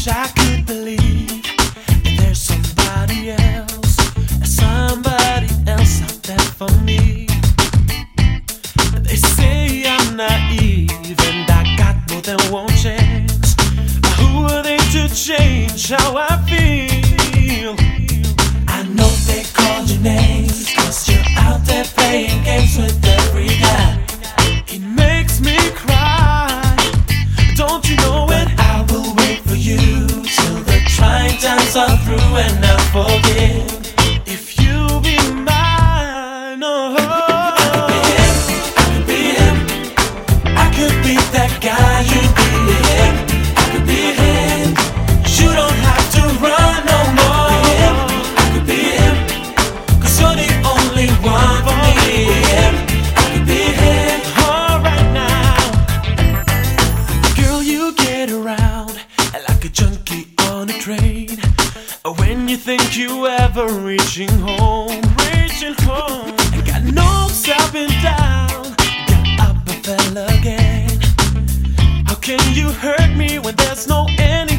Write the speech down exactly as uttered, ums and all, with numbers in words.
I could believe that there's somebody else, somebody else out there for me. They say I'm naive and I got more than one chance. Who are they to change how I feel? I know they called your names, cause you're out there playing games with every guy. It makes me cry, don't you know it? But I will wait for you till the trying times are through and I forgive. If you be mine, oh, I could be him, I could be him, I could be that guy. You be him, I could be him. You don't have to run no more. I could be him, cause you're the only one for me. I could be him, alright now. Girl, you get around like a junkie on a train. When you think you ever reaching home, reaching home, I got no stopping down, got up and fell again. How can you hurt me when there's no ending?